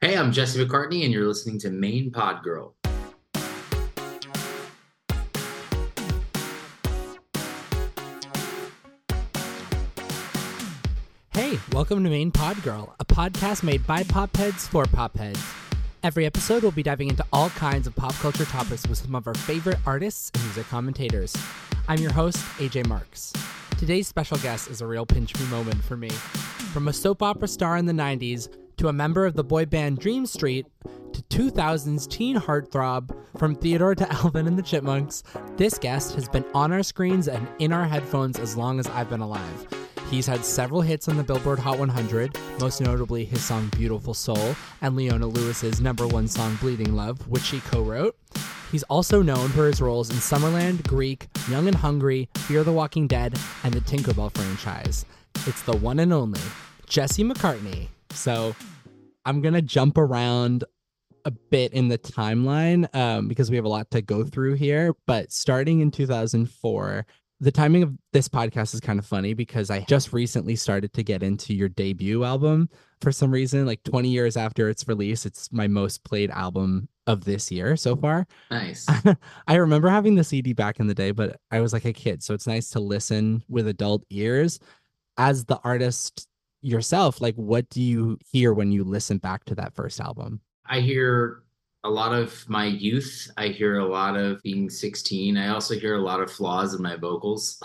Hey, I'm Jesse McCartney, and you're listening to Main Pod Girl. Hey, welcome to Main Pod Girl, a podcast made by popheads for popheads. Every episode, we'll be diving into all kinds of pop culture topics with some of our favorite artists and music commentators. I'm your host, AJ Marks. Today's special guest is a real pinch me moment for me. From a soap opera star in the 90s, to a member of the boy band Dream Street, to 2000s teen heartthrob, from Theodore to Alvin and the Chipmunks, this guest has been on our screens and in our headphones as long as I've been alive. He's had several hits on the Billboard Hot 100, most notably his song Beautiful Soul and Leona Lewis's #1 song Bleeding Love, which he co-wrote. He's also known for his roles in Summerland, Greek, Young and Hungry, Fear the Walking Dead, and the Tinkerbell franchise. It's the one and only Jesse McCartney. So I'm going to jump around a bit in the timeline because we have a lot to go through here. But starting in 2004, the timing of this podcast is kind of funny because I just recently started to get into your debut album for some reason. Like 20 years after its release, it's my most played album of this year so far. Nice. I remember having the CD back in the day, but I was like a kid. So it's nice to listen with adult ears. As the artist yourself, like what do you hear when you listen back to that first album? I hear a lot of my youth. I hear a lot of being 16. I also hear a lot of flaws in my vocals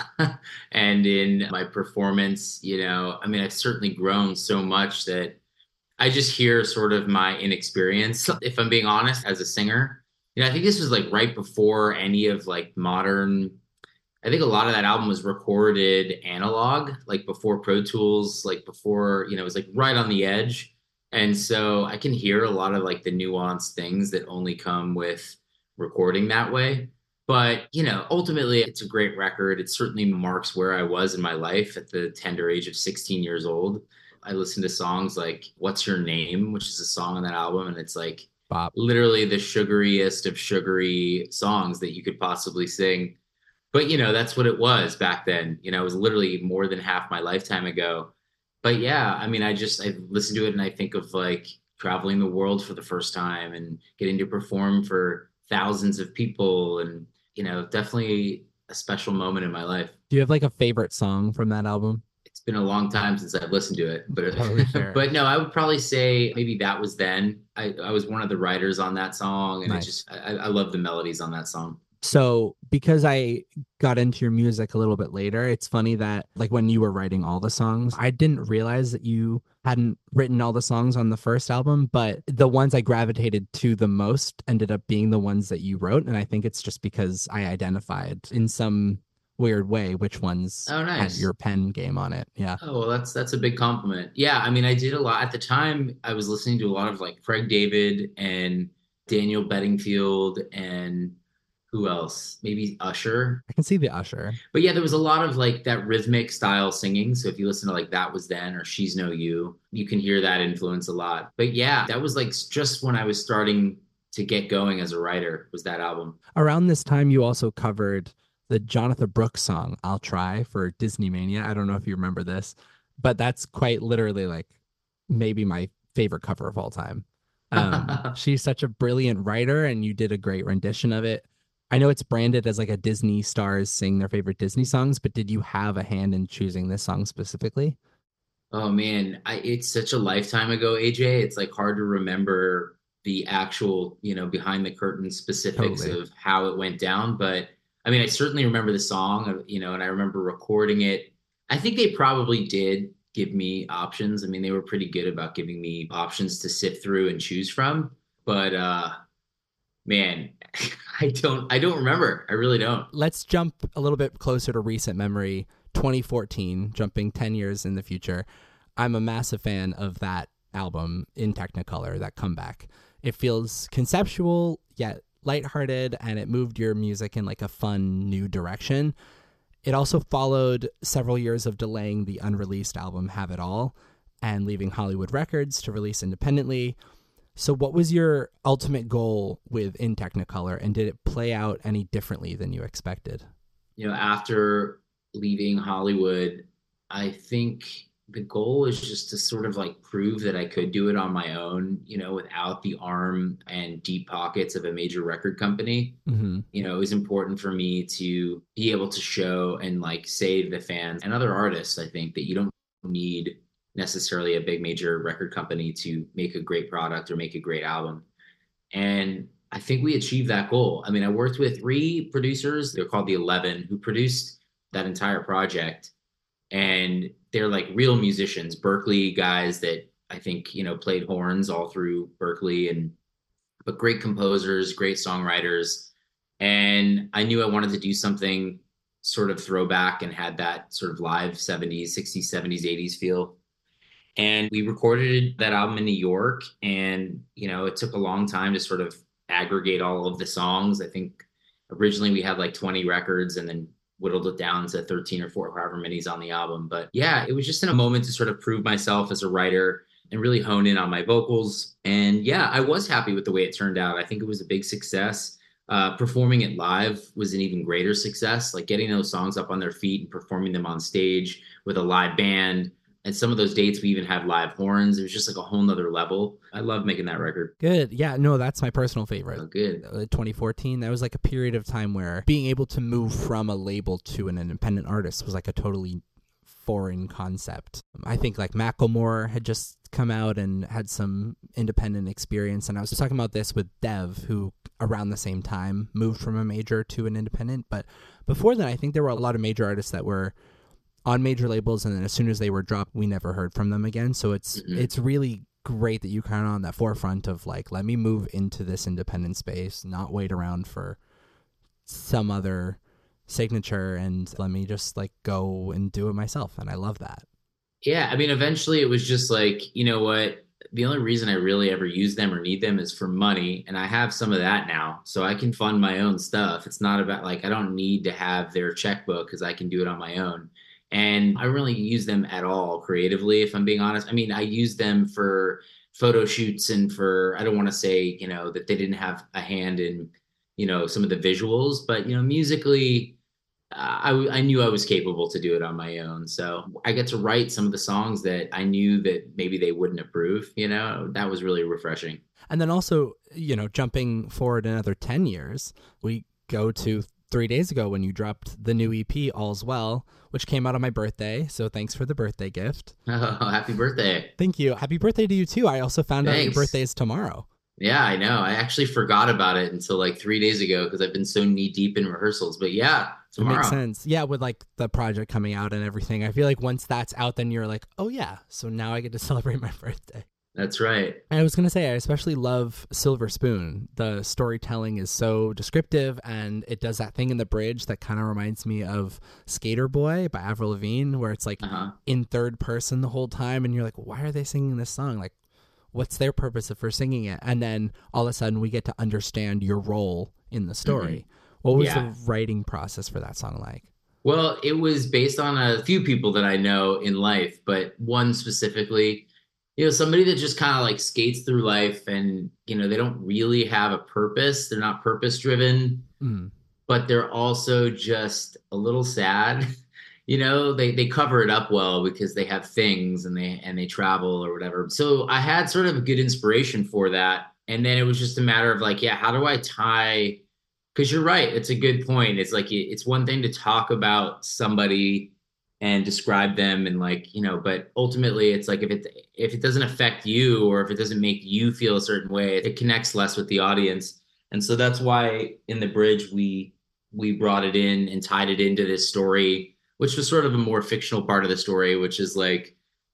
and in my performance. I've certainly grown so much that I just hear sort of my inexperience, if I'm being honest, as a singer. I think this was like right before any of like modern. I think a lot of that album was recorded analog, like before Pro Tools, like before, it was like right on the edge. And so I can hear a lot of like the nuanced things that only come with recording that way. But, ultimately it's a great record. It certainly marks where I was in my life at the tender age of 16 years old. I listened to songs like What's Your Name, which is a song on that album. And it's like Bop. literally the sugariest of sugary songs that you could possibly sing. But that's what it was back then. It was literally more than half my lifetime ago. But yeah, I listen to it and I think of like traveling the world for the first time and getting to perform for thousands of people and definitely a special moment in my life. Do you have like a favorite song from that album? It's been a long time since I've listened to it, but Totally fair. but no, I would probably say maybe That Was Then. I was one of the writers on that song, and Nice. I love the melodies on that song. So because I got into your music a little bit later, it's funny that like when you were writing all the songs, I didn't realize that you hadn't written all the songs on the first album, but the ones I gravitated to the most ended up being the ones that you wrote. And I think it's just because I identified in some weird way which ones Oh, had nice. your pen game on it. Yeah. Oh, well, that's a big compliment. Yeah, I did a lot at the time. I was listening to a lot of like Craig David and Daniel Bedingfield and who else? Maybe Usher. I can see the Usher. But yeah, there was a lot of like that rhythmic style singing. So if you listen to like That Was Then or She's No You, you can hear that influence a lot. But yeah, that was like just when I was starting to get going as a writer was that album. Around this time, you also covered the Jonathan Brooks song, I'll Try, for Disney Mania. I don't know if you remember this, but that's quite literally like maybe my favorite cover of all time. She's such a brilliant writer, and you did a great rendition of it. I know it's branded as like a Disney stars sing their favorite Disney songs, but did you have a hand in choosing this song specifically? Oh man, it's such a lifetime ago, AJ. It's like hard to remember the actual, behind the curtain specifics Totally. of how it went down. But I certainly remember the song, and I remember recording it. I think they probably did give me options. They were pretty good about giving me options to sift through and choose from. But man, I don't remember. I really don't. Let's jump a little bit closer to recent memory. 2014, jumping 10 years in the future. I'm a massive fan of that album in Technicolor, that comeback. It feels conceptual yet lighthearted, and it moved your music in like a fun new direction. It also followed several years of delaying the unreleased album Have It All and leaving Hollywood Records to release independently. So what was your ultimate goal with In Technicolor, and did it play out any differently than you expected? After leaving Hollywood, I think the goal is just to sort of like prove that I could do it on my own, without the arm and deep pockets of a major record company. Hmm. It was important for me to be able to show and like say to the fans and other artists, I think that you don't need necessarily a big major record company to make a great product or make a great album. And I think we achieved that goal. I mean, I worked with three producers, they're called the 11, who produced that entire project. And they're like real musicians, Berkeley guys that I think, played horns all through Berkeley, and but great composers, great songwriters. And I knew I wanted to do something sort of throwback and had that sort of live 70s, 60s, 70s, 80s feel. And we recorded that album in New York. And, it took a long time to sort of aggregate all of the songs. I think originally we had like 20 records and then whittled it down to 13 or 4, however many's on the album. But yeah, it was just in a moment to sort of prove myself as a writer and really hone in on my vocals. And yeah, I was happy with the way it turned out. I think it was a big success. Performing it live was an even greater success, like getting those songs up on their feet and performing them on stage with a live band. And some of those dates, we even had live horns. It was just like a whole nother level. I love making that record. Good. Yeah, no, that's my personal favorite. Oh, good. 2014, that was like a period of time where being able to move from a label to an independent artist was like a totally foreign concept. I think like Macklemore had just come out and had some independent experience. And I was just talking about this with Dev, who around the same time moved from a major to an independent. But before that, I think there were a lot of major artists that were on major labels, and then as soon as they were dropped, we never heard from them again. So it's really great that you kind of on that forefront of like, let me move into this independent space, not wait around for some other signature, and let me just like go and do it myself. And I love that. Yeah, I mean, eventually it was just like, you know what? The only reason I really ever use them or need them is for money. And I have some of that now. So I can fund my own stuff. It's not about like, I don't need to have their checkbook because I can do it on my own. And I don't really use them at all creatively, if I'm being honest. I mean, I use them for photo shoots and for, I don't want to say, that they didn't have a hand in, some of the visuals, but, musically, I knew I was capable to do it on my own. So I get to write some of the songs that I knew that maybe they wouldn't approve, that was really refreshing. And then also, jumping forward another 10 years, we go to 3 days ago when you dropped the new EP, All's Well, which came out on my birthday. So thanks for the birthday gift. Oh, happy birthday. Thank you. Happy birthday to you too. I also found out your birthday is tomorrow. Yeah, I know. I actually forgot about it until like 3 days ago because I've been so knee deep in rehearsals. But yeah, tomorrow. It makes sense. Yeah, with like the project coming out and everything. I feel like once that's out, then you're like, oh yeah, so now I get to celebrate my birthday. That's right. And I was going to say, I especially love Silver Spoon. The storytelling is so descriptive, and it does that thing in the bridge that kind of reminds me of Skater Boy by Avril Lavigne, where it's like in third person the whole time, and you're like, why are they singing this song? Like, what's their purpose for singing it? And then all of a sudden we get to understand your role in the story. What was the writing process for that song like? Well, it was based on a few people that I know in life, but one specifically, somebody that just kind of like skates through life and, they don't really have a purpose. They're not purpose driven, but they're also just a little sad. They cover it up well because they have things and they travel or whatever. So I had sort of a good inspiration for that. And then it was just a matter of like, how do I tie? Because you're right. It's a good point. It's like, it's one thing to talk about somebody and describe them and like, but ultimately it's like if it doesn't affect you or if it doesn't make you feel a certain way, it connects less with the audience. And so that's why in the bridge we brought it in and tied it into this story, which was sort of a more fictional part of the story, which is like,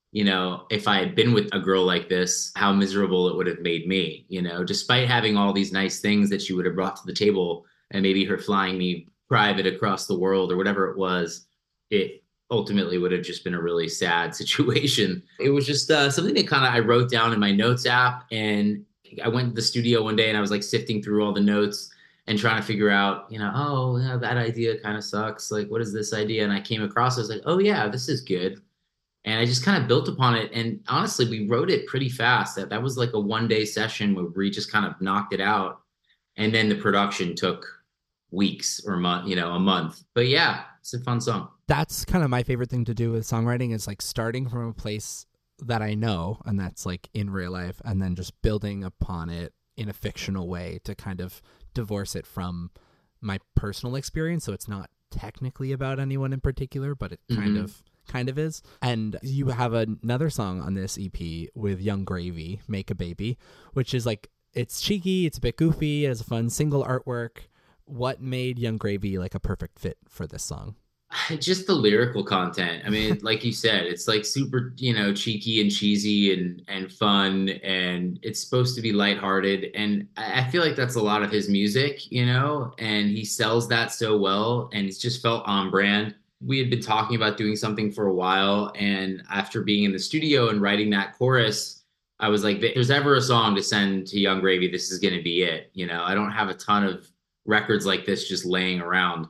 if I had been with a girl like this, how miserable it would have made me, despite having all these nice things that she would have brought to the table and maybe her flying me private across the world or whatever it was, it ultimately would have just been a really sad situation. It was just something that I wrote down in my notes app. And I went to the studio one day and I was like sifting through all the notes and trying to figure out, that idea kind of sucks. Like, what is this idea? And I came across, I was like, oh yeah, this is good. And I just kind of built upon it. And honestly, we wrote it pretty fast. That was like a 1-day session where we just kind of knocked it out. And then the production took weeks or a month. But yeah, it's a fun song. That's kind of my favorite thing to do with songwriting is like starting from a place that I know, and that's like in real life, and then just building upon it in a fictional way to kind of divorce it from my personal experience. So it's not technically about anyone in particular, but it kind of is. And you have another song on this EP with Yung Gravy, Make a Baby, which is like, it's cheeky, it's a bit goofy, it has a fun single artwork. What made Yung Gravy like a perfect fit for this song? Just the lyrical content. I mean, like you said, it's like super, cheeky and cheesy and fun, and it's supposed to be lighthearted. And I feel like that's a lot of his music, and he sells that so well, and it's just felt on brand. We had been talking about doing something for a while, and after being in the studio and writing that chorus, I was like, if there's ever a song to send to Yung Gravy, this is going to be it. I don't have a ton of records like this just laying around.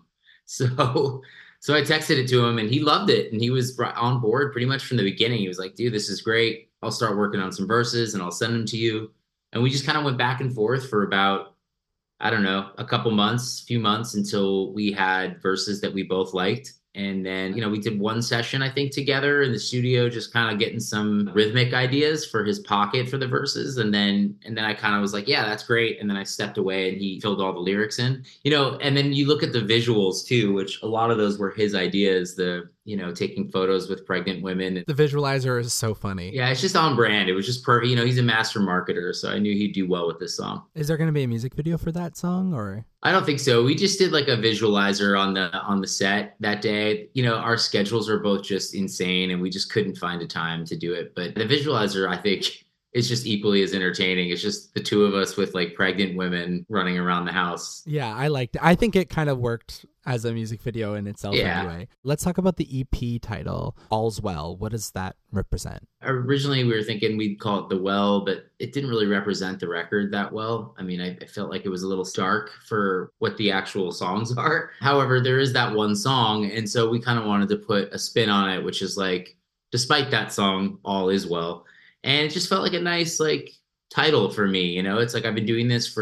So I texted it to him and he loved it. And he was on board pretty much from the beginning. He was like, dude, this is great. I'll start working on some verses and I'll send them to you. And we just kind of went back and forth for about, I don't know, few months until we had verses that we both liked. And then, we did one session, I think, together in the studio, just kind of getting some rhythmic ideas for his pocket for the verses. And then I kind of was like, yeah, that's great. And then I stepped away and he filled all the lyrics in, and then you look at the visuals too, which a lot of those were his ideas, taking photos with pregnant women. The visualizer is so funny. Yeah, it's just on brand. It was just perfect. He's a master marketer, so I knew he'd do well with this song. Is there going to be a music video for that song, or? I don't think so. We just did like a visualizer on the set that day. Our schedules are both just insane and we just couldn't find a time to do it. But the visualizer, I think, is just equally as entertaining. It's just the two of us with like pregnant women running around the house. Yeah, I liked it. I think it kind of worked as a music video in itself anyway. Let's talk about the EP title, All's Well. What does that represent? Originally, we were thinking we'd call it The Well, but it didn't really represent the record that well. I mean, I felt like it was a little stark for what the actual songs are. However, there is that one song, and so we kind of wanted to put a spin on it, which is like, despite that song, All Is Well. And it just felt like a nice like title for me. It's like I've been doing this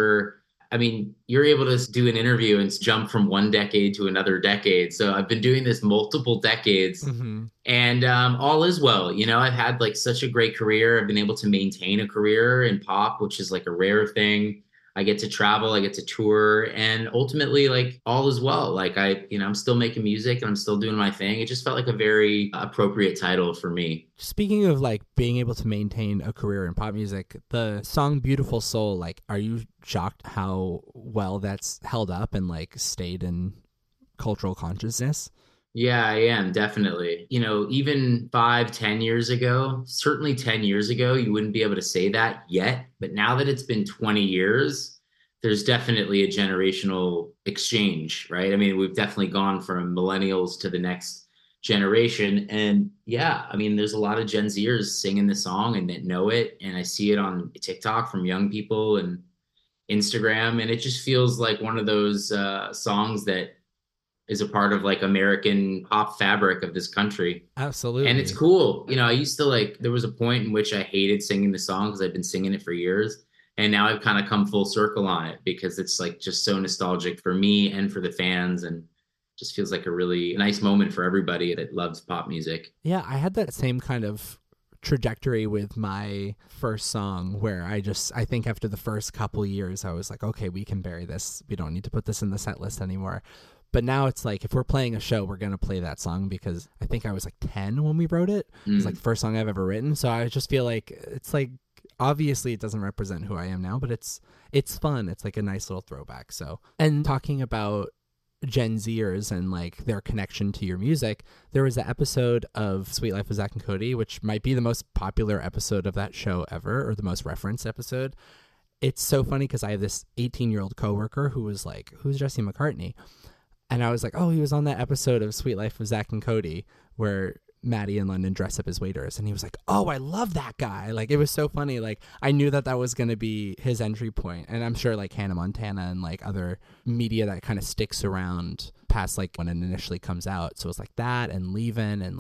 you're able to do an interview and jump from one decade to another decade. So I've been doing this multiple decades and all is well. I've had like such a great career. I've been able to maintain a career in pop, which is like a rare thing. I get to travel, I get to tour, and ultimately like all is well. Like I'm still making music and I'm still doing my thing. It just felt like a very appropriate title for me. Speaking of like being able to maintain a career in pop music, the song Beautiful Soul, like, are you shocked how well that's held up and like stayed in cultural consciousness? Yeah, I am, definitely. Even 5-10 years ago, certainly 10 years ago, you wouldn't be able to say that yet. But now that it's been 20 years, there's definitely a generational exchange, right? I mean, we've definitely gone from millennials to the next generation. And yeah, I mean, there's a lot of Gen Zers singing the song and that know it. And I see it on TikTok from young people and Instagram. And it just feels like one of those songs that is a part of like American pop fabric of this country. Absolutely. And it's cool. I used to there was a point in which I hated singing the song because I've been singing it for years. And now I've kind of come full circle on it because it's like just so nostalgic for me and for the fans. And just feels like a really nice moment for everybody that loves pop music. Yeah, I had that same kind of trajectory with my first song where I think after the first couple years, I was like, okay, we can bury this. We don't need to put this in the set list anymore. But now it's like, if we're playing a show, we're going to play that song because I think I was like 10 when we wrote it. It's like the first song I've ever written. So I just feel like it's like, obviously it doesn't represent who I am now, but it's fun. It's like a nice little throwback. So, and talking about Gen Zers and like their connection to your music, there was an episode of Sweet Life of Zach and Cody, which might be the most popular episode of that show ever, or the most referenced episode. It's so funny because I have this 18-year-old coworker who was like, who's Jesse McCartney? And I was like, oh, he was on that episode of Sweet Life of Zach and Cody where Maddie and London dress up as waiters. And he was like, oh, I love that guy. Like, it was so funny. Like, I knew that was going to be his entry point. And I'm sure like Hannah Montana and like other media that kind of sticks around past like when it initially comes out. So it's like that and Leavin' and like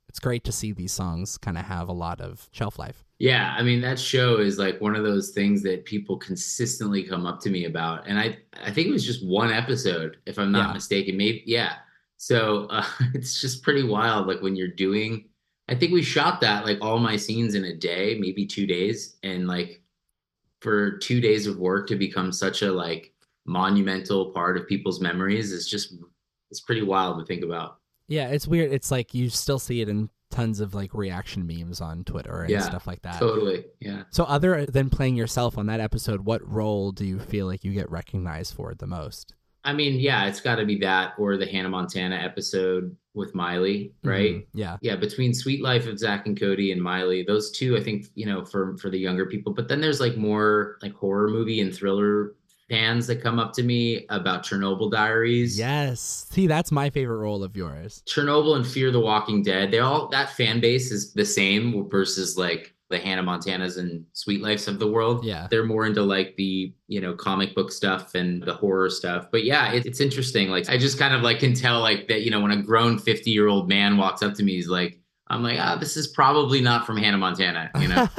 it's great to see these songs kind of have a lot of shelf life. Yeah, I mean that show is like one of those things that people consistently come up to me about, and I think it was just one episode, if I'm not Yeah. mistaken. Maybe yeah. So it's just pretty wild. Like when you're doing, I think we shot that like all my scenes in a day, maybe 2 days, and like for 2 days of work to become such a like monumental part of people's memories is just it's pretty wild to think about. Yeah, it's weird. It's like you still see it in tons of like reaction memes on Twitter and Yeah, stuff like that. totally. Yeah. So other than playing yourself on that episode, what role do you feel like you get recognized for the most? I mean, yeah, it's got to be that or the Hannah Montana episode with Miley, right? Yeah. Yeah, between Sweet Life of Zach and Cody and Miley, those two, I think, for the younger people. But then there's like more like horror movie and thriller fans that come up to me about Chernobyl Diaries. Yes. See, that's my favorite role of yours. Chernobyl and Fear the Walking Dead, they all that fan base is the same versus like the Hannah Montanas and Sweet Lives of the world. Yeah. They're more into like the, comic book stuff and the horror stuff. But yeah, it's interesting. Like I just kind of like can tell like that, when a grown 50-year-old man walks up to me, he's like, I'm like, this is probably not from Hannah Montana,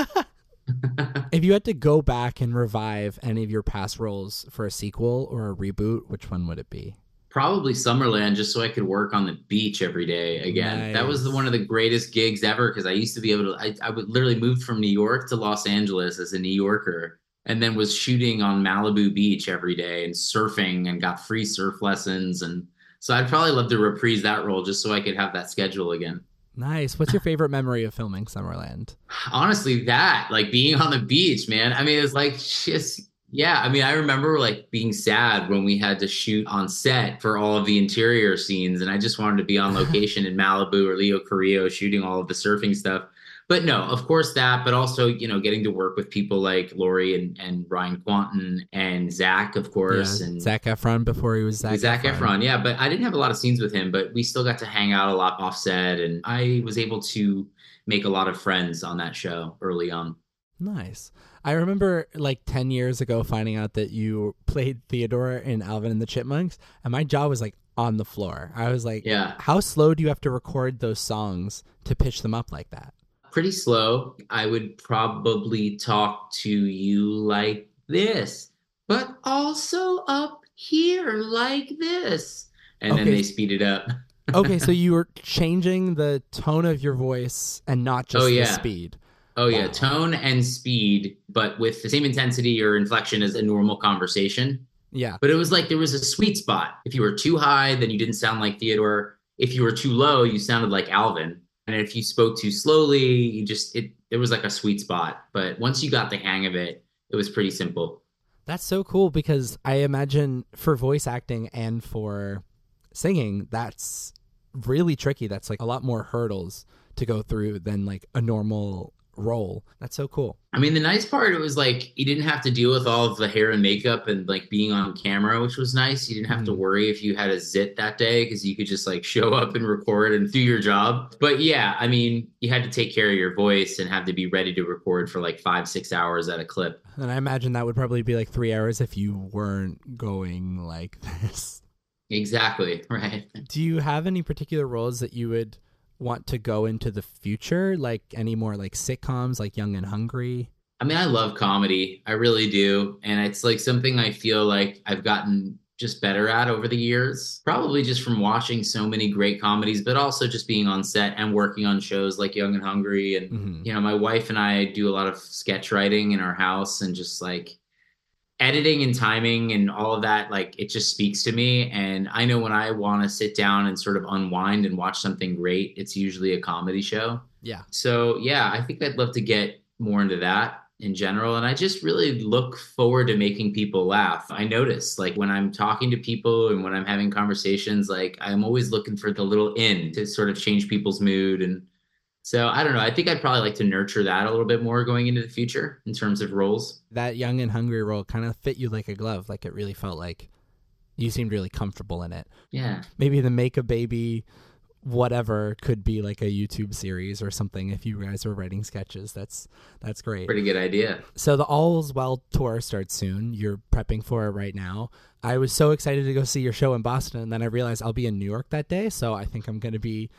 If you had to go back and revive any of your past roles for a sequel or a reboot, which one would it be? Probably Summerland, just so I could work on the beach every day again. Nice. That was one of the greatest gigs ever because I used to be able to. I would literally moved from New York to Los Angeles as a New Yorker, and then was shooting on Malibu Beach every day and surfing and got free surf lessons. And so I'd probably love to reprise that role just so I could have that schedule again. Nice. What's your favorite memory of filming Summerland? Honestly, that like being on the beach, man. I mean, it's like just. Yeah, I mean, I remember like being sad when we had to shoot on set for all of the interior scenes, and I just wanted to be on location in Malibu or Leo Carrillo shooting all of the surfing stuff. But no, of course that, but also, getting to work with people like Lori and Ryan Quanten and Zach, of course. Yeah, and Zac Efron before he was Zac Efron. Yeah, but I didn't have a lot of scenes with him, but we still got to hang out a lot off set, and I was able to make a lot of friends on that show early on. Nice. I remember like 10 years ago finding out that you played Theodore in Alvin and the Chipmunks, and my jaw was like on the floor. I was like, yeah. How slow do you have to record those songs to pitch them up like that? Pretty slow. I would probably talk to you like this, but also up here like this. And then they speed it up. Okay, so you were changing the tone of your voice and not just the speed. Oh, yeah. Tone and speed, but with the same intensity or inflection as a normal conversation. Yeah. But it was like there was a sweet spot. If you were too high, then you didn't sound like Theodore. If you were too low, you sounded like Alvin. And if you spoke too slowly, there was like a sweet spot. But once you got the hang of it, it was pretty simple. That's so cool because I imagine for voice acting and for singing, that's really tricky. That's like a lot more hurdles to go through than like a normal role. That's so cool. I mean, the nice part, it was like you didn't have to deal with all of the hair and makeup and like being on camera, which was nice. You didn't have to worry if you had a zit that day because you could just like show up and record and do your job. But yeah, I mean, you had to take care of your voice and have to be ready to record for like 5-6 hours at a clip. And I imagine that would probably be like 3 hours if you weren't going like this. Exactly. Right. Do you have any particular roles that you would want to go into the future, like any more like sitcoms like Young and Hungry? I mean, I love comedy. I really do. And it's like something I feel like I've gotten just better at over the years, probably just from watching so many great comedies, but also just being on set and working on shows like Young and Hungry. And, my wife and I do a lot of sketch writing in our house and just like editing and timing and all of that, like it just speaks to me. And I know when I want to sit down and sort of unwind and watch something great, it's usually a comedy show. Yeah. So yeah, I think I'd love to get more into that in general. And I just really look forward to making people laugh. I notice like when I'm talking to people and when I'm having conversations, like I'm always looking for the little in to sort of change people's mood. And so I don't know. I think I'd probably like to nurture that a little bit more going into the future in terms of roles. That Young and Hungry role kind of fit you like a glove. Like it really felt like you seemed really comfortable in it. Yeah. Maybe the Make a Baby whatever could be like a YouTube series or something if you guys were writing sketches. That's great. Pretty good idea. So the All's Well tour starts soon. You're prepping for it right now. I was so excited to go see your show in Boston, and then I realized I'll be in New York that day, so I think I'm going to be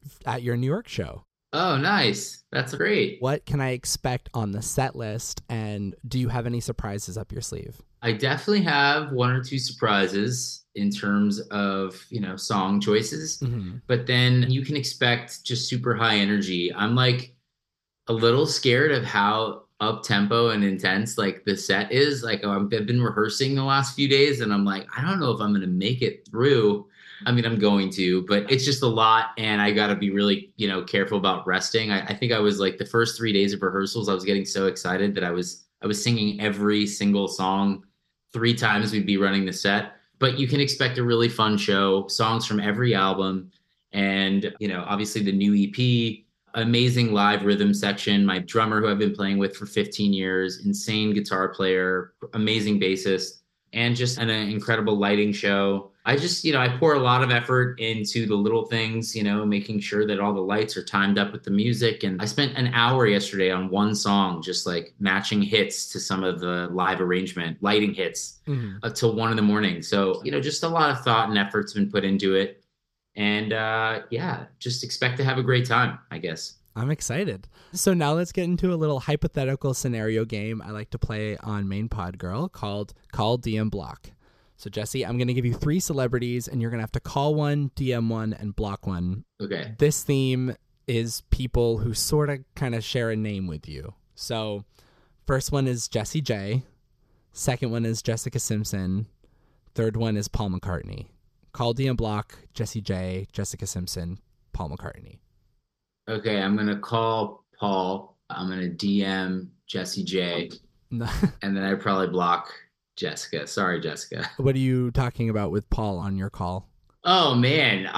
at your New York show. Oh, nice. That's great. What can I expect on the set list? And do you have any surprises up your sleeve? I definitely have one or two surprises in terms of, song choices, but then you can expect just super high energy. I'm like a little scared of how up tempo and intense like the set is. Like I've been rehearsing the last few days and I'm like, I don't know if I'm going to make it through. I mean, I'm going to, but it's just a lot. And I got to be really, careful about resting. I think I was like the first 3 days of rehearsals, I was getting so excited that I was singing every single song 3 times. We'd be running the set, but you can expect a really fun show, songs from every album. And, obviously the new EP, amazing live rhythm section. My drummer who I've been playing with for 15 years, insane guitar player, amazing bassist, and just an incredible lighting show. I just, I pour a lot of effort into the little things, making sure that all the lights are timed up with the music. And I spent an hour yesterday on one song, just like matching hits to some of the live arrangement, lighting hits till 1 a.m. So, just a lot of thought and effort's been put into it. And just expect to have a great time, I guess. I'm excited. So now let's get into a little hypothetical scenario game I like to play on Main Pod Girl called Call DM Block. So Jesse, I'm going to give you 3 celebrities and you're going to have to call one, DM one, and block one. Okay. This theme is people who sort of kind of share a name with you. So first one is Jessie J. Second one is Jessica Simpson. Third one is Paul McCartney. Call DM block, Jessie J, Jessica Simpson, Paul McCartney. Okay, I'm going to call Paul. I'm going to DM Jessie J. And then I'd probably block Jessica. Sorry, Jessica. What are you talking about with Paul on your call? Oh, man.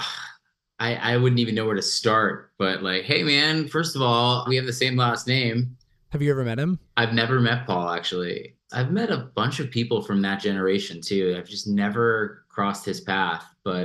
I wouldn't even know where to start. But like, hey, man, first of all, we have the same last name. Have you ever met him? I've never met Paul, actually. I've met a bunch of people from that generation, too. I've just never crossed his path. But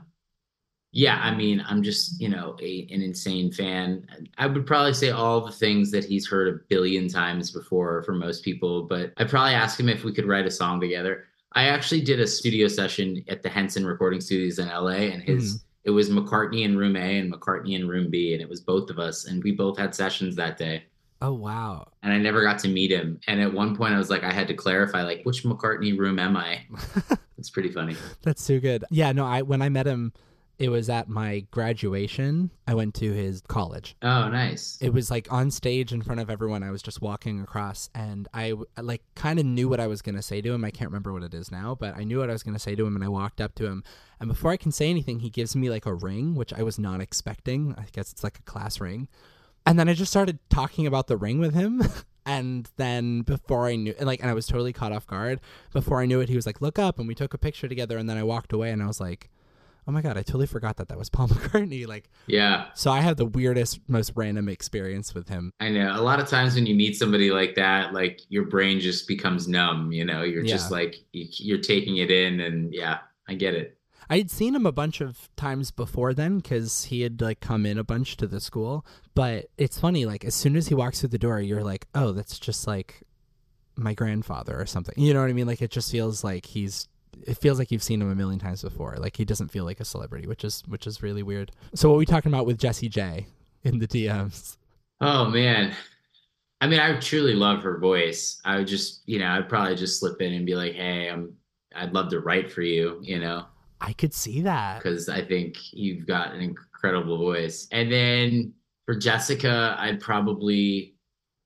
yeah, I mean, I'm just, an insane fan. I would probably say all the things that he's heard a billion times before for most people, but I'd probably ask him if we could write a song together. I actually did a studio session at the Henson Recording Studios in LA, and it was McCartney in room A and McCartney in room B, and it was both of us, and we both had sessions that day. Oh, wow. And I never got to meet him. And at one point I was like, I had to clarify, like, which McCartney room am I? It's pretty funny. That's too good. Yeah, no, when I met him, it was at my graduation. I went to his college. Oh, nice. It was like on stage in front of everyone. I was just walking across and I like kind of knew what I was going to say to him. I can't remember what it is now, but I knew what I was going to say to him and I walked up to him. And before I can say anything, he gives me like a ring, which I was not expecting. I guess it's like a class ring. And then I just started talking about the ring with him. And then before I knew, and I was totally caught off guard. Before I knew it, he was like, look up. And we took a picture together. And then I walked away and I was like, oh my God, I totally forgot that was Paul McCartney. Yeah. So I have the weirdest, most random experience with him. I know. A lot of times when you meet somebody like that, like your brain just becomes numb, you're just like, you're taking it in and yeah, I get it. I had seen him a bunch of times before then because he had come in a bunch to the school. But it's funny, as soon as he walks through the door, you're like, oh, that's just like my grandfather or something. You know what I mean? It just feels like it feels like you've seen him a million times before. He doesn't feel like a celebrity, which is really weird. So what are we talking about with Jessie J in the DMs? Oh, man. I mean, I truly love her voice. I would just, I'd probably just slip in and be like, hey, I'd love to write for you, I could see that. Because I think you've got an incredible voice. And then for Jessica, I'd probably,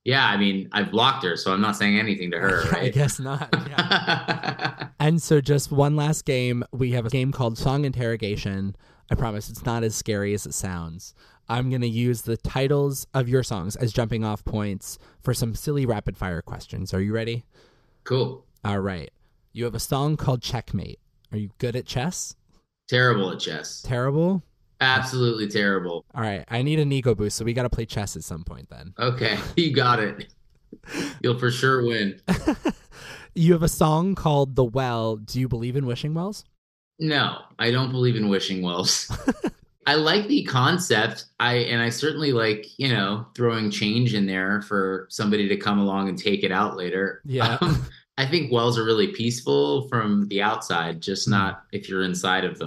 I've blocked her, so I'm not saying anything to her, right? I guess not. Yeah. And so just one last game. We have a game called Song Interrogation. I promise it's not as scary as it sounds. I'm going to use the titles of your songs as jumping off points for some silly rapid fire questions. Are you ready? Cool. All right. You have a song called Checkmate. Are you good at chess? Terrible at chess. Terrible? Absolutely terrible. All right. I need an ego boost, so we got to play chess at some point then. Okay. You got it. You'll for sure win. You have a song called The Well. Do you believe in wishing wells? No, I don't believe in wishing wells. I like the concept. I certainly like, throwing change in there for somebody to come along and take it out later. Yeah. I think wells are really peaceful from the outside, just not if you're inside of them.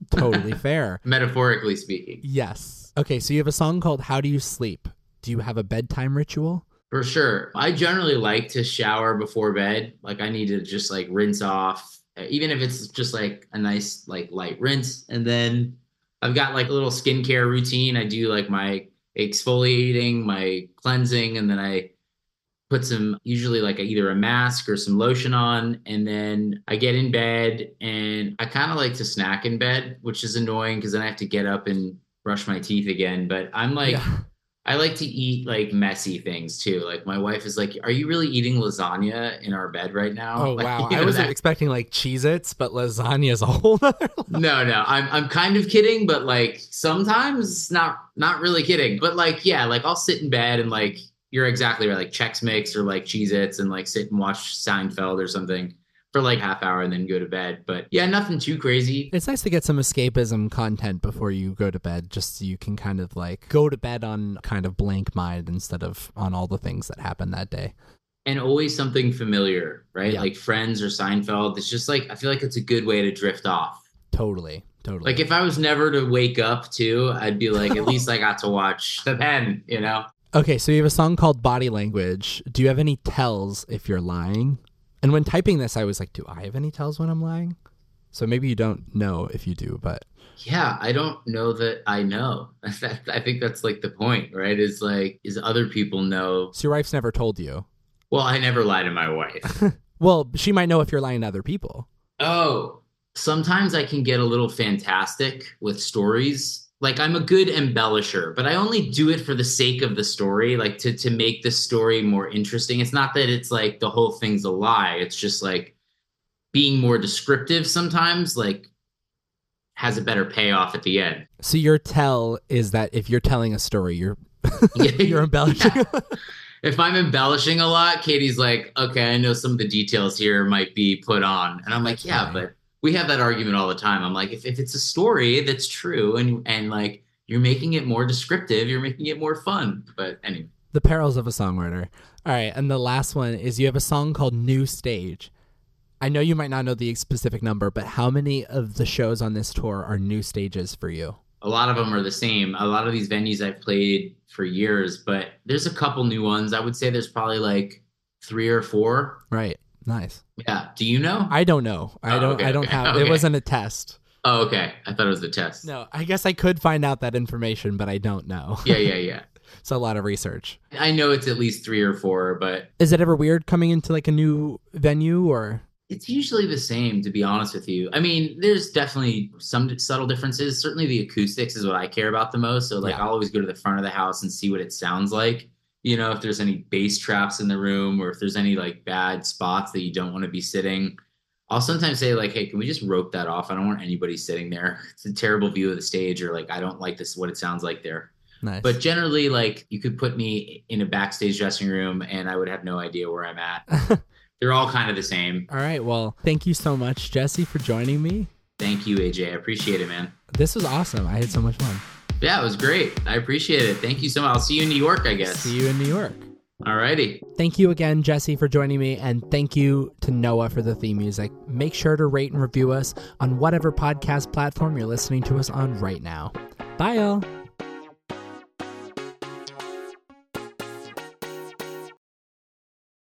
Totally fair. Metaphorically speaking. Yes. Okay, so you have a song called How Do You Sleep? Do you have a bedtime ritual? For sure. I generally like to shower before bed. Like I need to just like rinse off, even if it's just like a nice like light rinse. And then I've got like a little skincare routine. I do like my exfoliating, my cleansing, and then I put some usually like either a mask or some lotion on, and then I get in bed and I kind of like to snack in bed, which is annoying because then I have to get up and brush my teeth again. But I'm like, Yeah. I like to eat like messy things too. Like my wife is like, "Are you really eating lasagna in our bed right now?" Oh, Like, wow. you I know, wasn't that- expecting like Cheez-Its, but lasagna is a whole other level. No, I'm kind of kidding, but like sometimes not really kidding. But like yeah, like I'll sit in bed and like you're exactly right, like Chex Mix or like Cheez-Its and like sit and watch Seinfeld or something for like half hour and then go to bed. But yeah, nothing too crazy. It's nice to get some escapism content before you go to bed, just so you can kind of like go to bed on kind of blank mind instead of on all the things that happened that day. And always something familiar, right? Yeah. Like Friends or Seinfeld. It's just like I feel like it's a good way to drift off. Totally. Like if I was never to wake up too, I'd be like, at least I got to watch The Pen, you know? Okay, so you have a song called Body Language. Do you have any tells if you're lying? And when typing this, I was like, do I have any tells when I'm lying? So maybe you don't know if you do, but Yeah, I don't know that I know. I think that's like the point, right? Is like, is other people know? so your wife's never told you. Well, I never lie to my wife. Well, she might know if you're lying to other people. Oh, sometimes I can get a little fantastic with stories. Like I'm a good embellisher, but I only do it for the sake of the story, like to make the story more interesting. It's not that it's like the whole thing's a lie. It's just like being more descriptive sometimes like has a better payoff at the end. So your tell is that if you're telling a story, you're Yeah, you're embellishing. yeah. If I'm embellishing a lot, Katie's like, okay, I know some of the details here might be put on. And I'm like, That's yeah, fine. but we have that argument all the time. I'm like, if it's a story that's true and like you're making it more descriptive, you're making it more fun. But anyway. The perils of a songwriter. All right, and the last one is you have a song called New Stage. I know you might not know the specific number, but how many of the shows on this tour are new stages for you? A lot of them are the same. A lot of these venues I've played for years, but there's a couple new ones. I would say there's probably like 3 or 4. Right. Nice. Yeah. Do you know? I don't know. I Oh, don't okay, I don't okay, have okay. it wasn't a test. Oh, okay. I thought it was the test. No, I guess I could find out that information, but I don't know. Yeah. It's a lot of research. I know it's at least 3 or 4, but Is it ever weird coming into like a new venue or it's usually the same, to be honest with you. I mean, there's definitely some subtle differences. Certainly the acoustics is what I care about the most. So like Yeah. I'll always go to the front of the house and see what it sounds like. You know, if there's any bass traps in the room or if there's any like bad spots that you don't want to be sitting. I'll sometimes say like, hey, can we just rope that off? I don't want anybody sitting there. It's a terrible view of the stage, or like I don't like this what it sounds like there. nice? But generally, like you could put me in a backstage dressing room and I would have no idea where I'm at. They're all kind of the same. All right. Well, thank you so much, Jesse, for joining me. Thank you, AJ. I appreciate it, man. This was awesome. I had so much fun. Yeah, it was great. I appreciate it. Thank you so much. I'll see you in New York, I guess. See you in New York. All righty. Thank you again, Jesse, for joining me, and thank you to Noah for the theme music. Make sure to rate and review us on whatever podcast platform you're listening to us on right now. Bye, y'all.